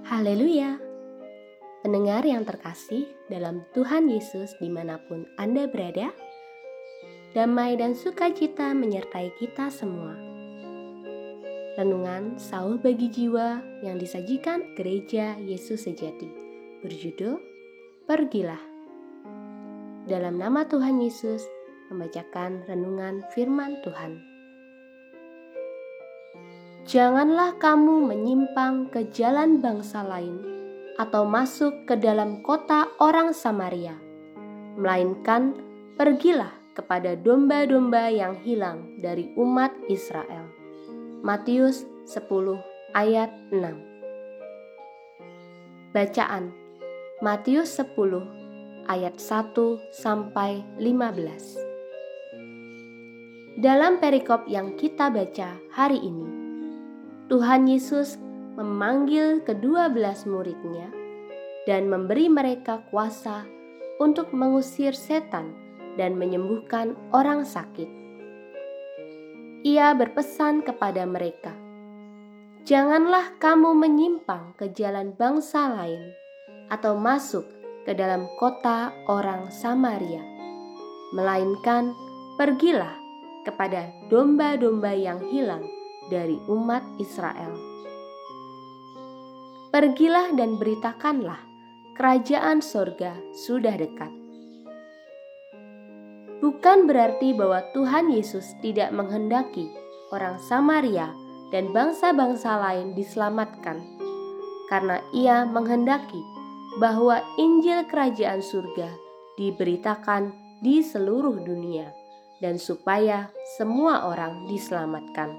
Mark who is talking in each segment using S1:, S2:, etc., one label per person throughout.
S1: Haleluya! Pendengar yang terkasih dalam Tuhan Yesus dimanapun Anda berada, damai dan sukacita menyertai kita semua. Renungan Saul bagi jiwa yang disajikan Gereja Yesus Sejati berjudul Pergilah. Dalam nama Tuhan Yesus membacakan renungan firman Tuhan. Janganlah kamu menyimpang ke jalan bangsa lain atau masuk ke dalam kota orang Samaria, melainkan pergilah kepada domba-domba yang hilang dari umat Israel. Matius 10 ayat 6. Bacaan Matius 10 ayat 1 sampai 15. Dalam perikop yang kita baca hari ini, Tuhan Yesus memanggil ke-12 murid-Nya dan memberi mereka kuasa untuk mengusir setan dan menyembuhkan orang sakit. Ia berpesan kepada mereka, "Janganlah kamu menyimpang ke jalan bangsa lain atau masuk ke dalam kota orang Samaria, melainkan pergilah kepada domba-domba yang hilang dari umat Israel. Pergilah dan beritakanlah, kerajaan sorga sudah dekat." Bukan berarti bahwa Tuhan Yesus tidak menghendaki orang Samaria dan bangsa-bangsa lain diselamatkan, karena Ia menghendaki bahwa Injil Kerajaan Surga diberitakan di seluruh dunia dan supaya semua orang diselamatkan.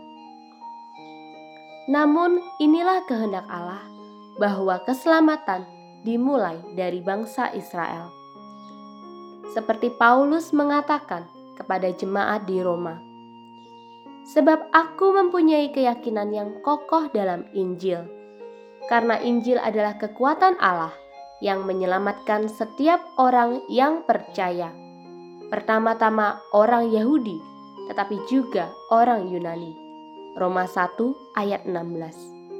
S1: Namun inilah kehendak Allah bahwa keselamatan dimulai dari bangsa Israel. Seperti Paulus mengatakan kepada jemaat di Roma, "Sebab aku mempunyai keyakinan yang kokoh dalam Injil, karena Injil adalah kekuatan Allah yang menyelamatkan setiap orang yang percaya, pertama-tama orang Yahudi, tetapi juga orang Yunani." Roma 1 ayat 16.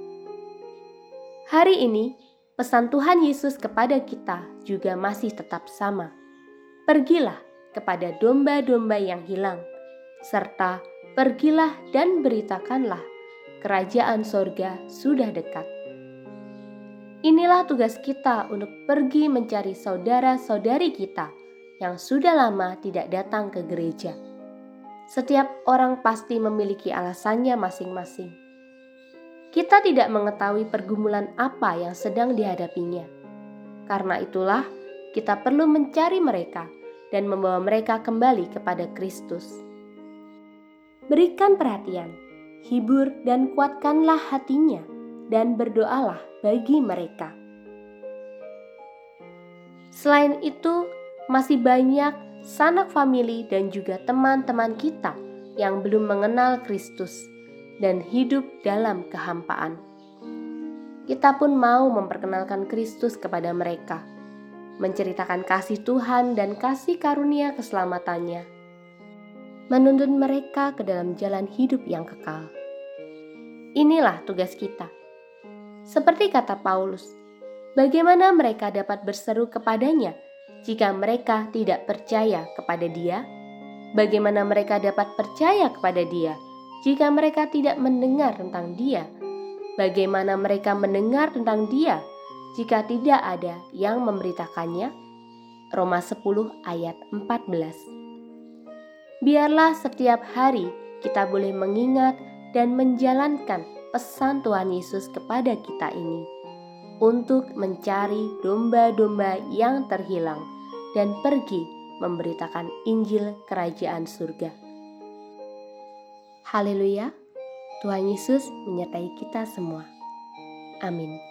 S1: Hari ini, pesan Tuhan Yesus kepada kita juga masih tetap sama. Pergilah kepada domba-domba yang hilang, serta pergilah dan beritakanlah, kerajaan sorga sudah dekat. Inilah tugas kita untuk pergi mencari saudara-saudari kita yang sudah lama tidak datang ke gereja. Setiap orang pasti memiliki alasannya masing-masing. Kita tidak mengetahui pergumulan apa yang sedang dihadapinya. Karena itulah, kita perlu mencari mereka dan membawa mereka kembali kepada Kristus. Berikan perhatian, hibur dan kuatkanlah hatinya, dan berdoalah bagi mereka. Selain itu, masih banyak sanak famili dan juga teman-teman kita yang belum mengenal Kristus dan hidup dalam kehampaan. Kita pun mau memperkenalkan Kristus kepada mereka, menceritakan kasih Tuhan dan kasih karunia keselamatannya, menuntun mereka ke dalam jalan hidup yang kekal. Inilah tugas kita. Seperti kata Paulus, bagaimana mereka dapat berseru kepadanya jika mereka tidak percaya kepada Dia? Bagaimana mereka dapat percaya kepada Dia jika mereka tidak mendengar tentang Dia? Bagaimana mereka mendengar tentang Dia jika tidak ada yang memberitakannya? Roma 10 ayat 14. Biarlah setiap hari kita boleh mengingat dan menjalankan pesan Tuhan Yesus kepada kita ini, untuk mencari domba-domba yang terhilang dan pergi memberitakan Injil Kerajaan Surga. Haleluya, Tuhan Yesus menyertai kita semua. Amin.